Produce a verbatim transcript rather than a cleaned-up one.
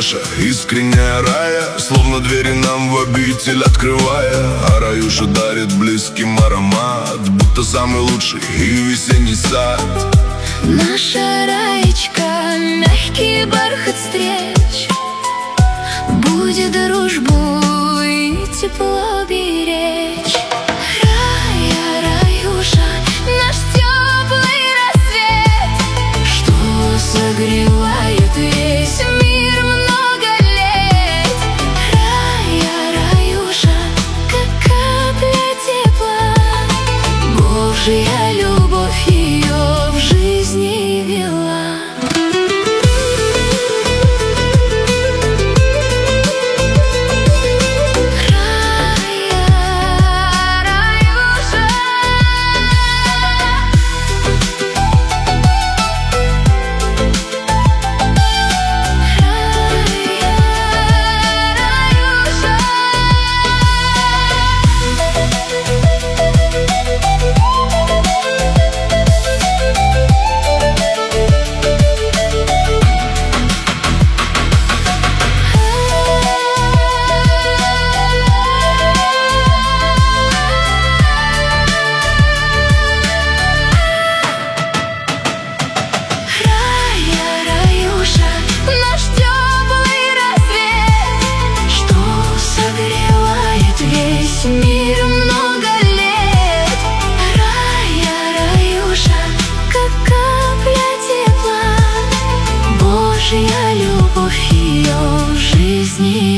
наша искренняя рая, словно двери нам в обитель открывая. А Раюша дарит близким аромат, будто самый лучший и весенний сад. Наша Раечка, мягкий бархат встреч, будет дружбу и тепло беречь. Рая, Раюша, наш теплый рассвет, что согревает весь мир много лет. Рая, Раюша, как капля тепла, Божья любовь ее в жизни вела. Мир много лет. Рая, Раюша, как капля тепла, Божья любовь ее в жизни